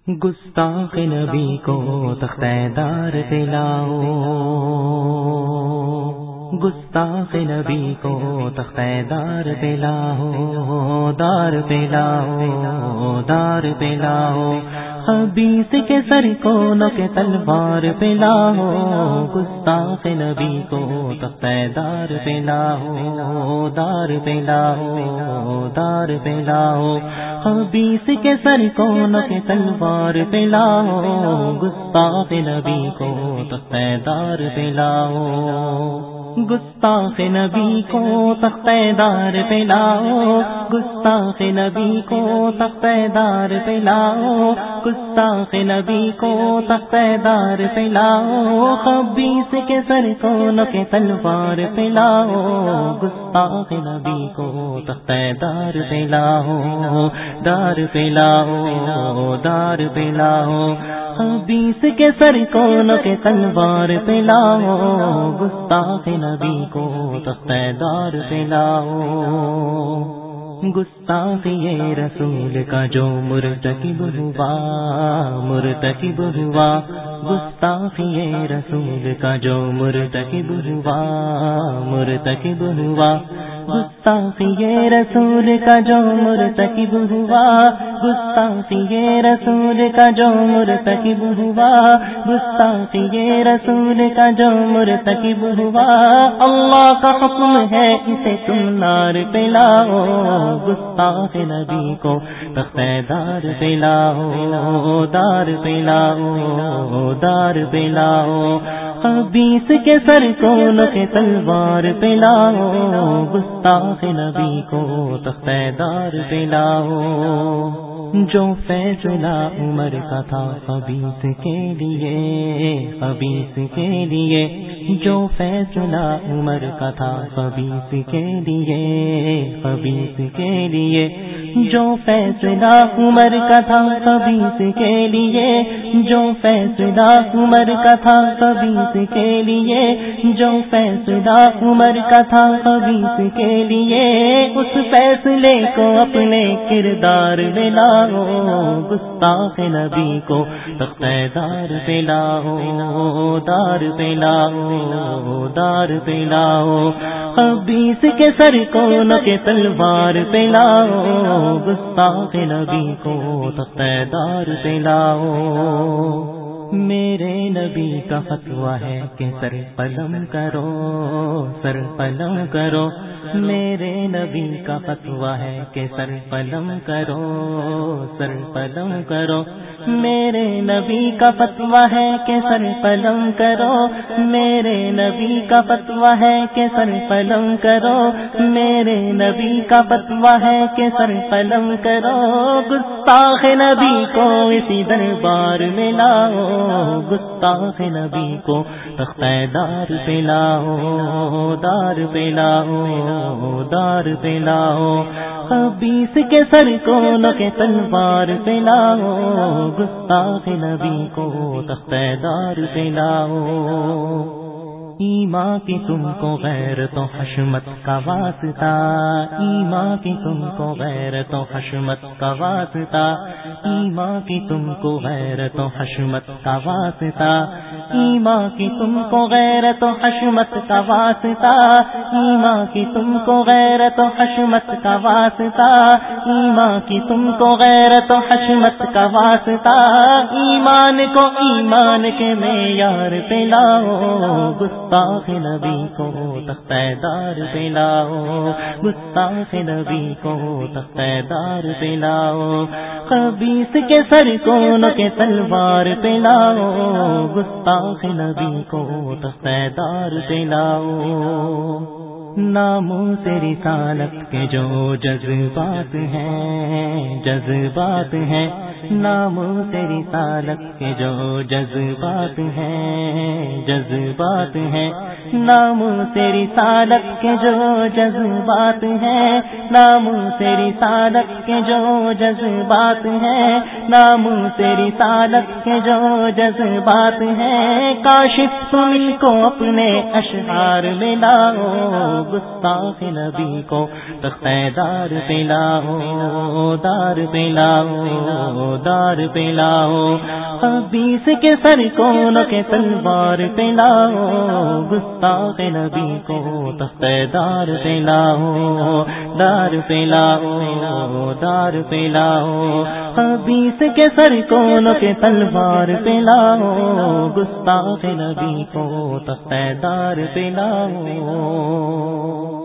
گستاخ نبی کو تختہ دار پہ لاؤ، گستاخ نبی کو تختہ دار پہ لاؤ، دار پہ لاؤ، دار پہ لاؤ، خبیث کے سر کو نوک تلوار پہ لاؤ، گستاخ نبی کو تختہ دار پہ لاؤ، دار پہ لاؤ، دار پہ لاؤ، خبیث کے سر کو نوک تلوار پہ لاؤ، گستاخ نبی کو تختہ دار پہ لاؤ، گستاخ نبی کو تختہ دار پہ لاؤ، گستاخ نبی کو تختہ دار پہ لاؤ، گستاخ نبی کو تختہ دار پہ لاؤ، خبیث کے سر کو نوک تلوار پہ لاؤ، گستاخ نبی کو تختہ دار پہ لاؤ، دار پہ لاؤ، دار پہ لاؤ، خبیث کے سر کو نوک تلوار پہ لاؤ، گستاخ نبی کو تختہ دار پہ لاؤ، گستاخی رسول کا جو مرتکب ہوا، مرتکب ہوا، گستاخی رسول کا جو مرتکب ہوا، مرتکب ہوا، گستاخی رسول کا جو مرتکب ہوا، گستاخی رسول کا جو مرتکب ہوا، گستاخی رسول کا جو مرتکب ہوا، اللہ کا حکم ہے اسے تم نار پہ لاؤ، گستاخ نبی کو تختہ دار پہ لاؤ، دار پہ لاؤ، دار پہ لاؤ، خبیث کے سر کو نوک تلوار پہ لاؤ، گستاخ نبی کو تختہ دار پہ لاؤ، جو فیصلہ عمر کا تھا خبیث کے لیے، خبیث کے لیے، جو فیصلہ عمر کا تھا خبیث کے لیے، خبیث کے لیے، جو فیصلہ عمر کا تھا خبیث کے لیے، جو فیصلہ عمر کا تھا خبیث کے لیے، جو فیصلہ عمر کا تھا خبیث کے لیے، اس فیصلے کو اپنے کردار میں لاؤ، گستاخ نبی کو تختہ دار پہ لاؤ، دار پہ لاؤ، دار پہ لاؤ، خبیث کے سر کو نوک تلوار پہ لاؤ، گستاخ نبی کو تختہ دار پہ لاؤ، میرے نبی کا فتویٰ ہے کہ سر قلم کرو، سر قلم کرو، میرے نبی کا فتویٰ ہے کہ سر قلم کرو، سر قلم کرو، میرے نبی کا فتویٰ ہے کہ سر قلم کرو، میرے نبی کا فتویٰ ہے کہ سر قلم کرو، میرے نبی کا فتویٰ ہے کہ سر قلم کرو، گستاخ نبی کو اسی دربار میں لاؤ، گستاخ نبی کو تختہ دار پہ لاؤ، دار پہ لاؤ، دار پہ لاؤ، خبیث کے سر کو نوک تلوار پہ لاؤ، گستاخ نبی کو تختہ دار پہ لاؤ، ایمان کی تم کو غیرت و حشمت کا واسطہ، ایمان کی تم کو غیرت و حشمت کا واسطہ، ایمان کی تم کو غیرت و حشمت کا واسطہ، ایمان کی تم کو غیرت و حشمت کا واسطہ، ایمان کی تم کو غیرت و حشمت کا واسطہ، ایمان کی تم کو غیرت و حشمت کا واسطہ، ایمان کو ایمان کے معیار پہ لاؤ، گستاخ نبی کو تختہ دار پہ لاؤ، گستاخ نبی کو تختہ دار پہ لاؤ، خبیث کے سر کو نوک تلوار پہ لاؤ، گستاخ نبی کو تختہ دار پہ لاؤ، ناموس رسالت کے جو جذبات ہیں، جذبات ہیں، ناموس رسالت کے جو جذبات ہیں، جذبات ہیں، ناموس رسالت کے جو جذبات ہیں، ناموس رسالت کے جو جذبات ہیں، ناموس رسالت کے جو جذبات ہیں، کاشف تم کو اپنے اشعار میں لاؤ، گستاخ نبی کو تختہ دار پہ لاؤ، دار پہ لاؤ، دار پہ لاؤ، خبیث کے سر کو نوک تلوار پہ لاؤ، گستاخ نبی کو تختہ دار پہ لاؤ، دار پہ لاؤ، دار پہ لاؤ، خبیث کے سر کو نوک تلوار پہ لاؤ، گستاخ نبی کو تختہ دار پہ لاؤ۔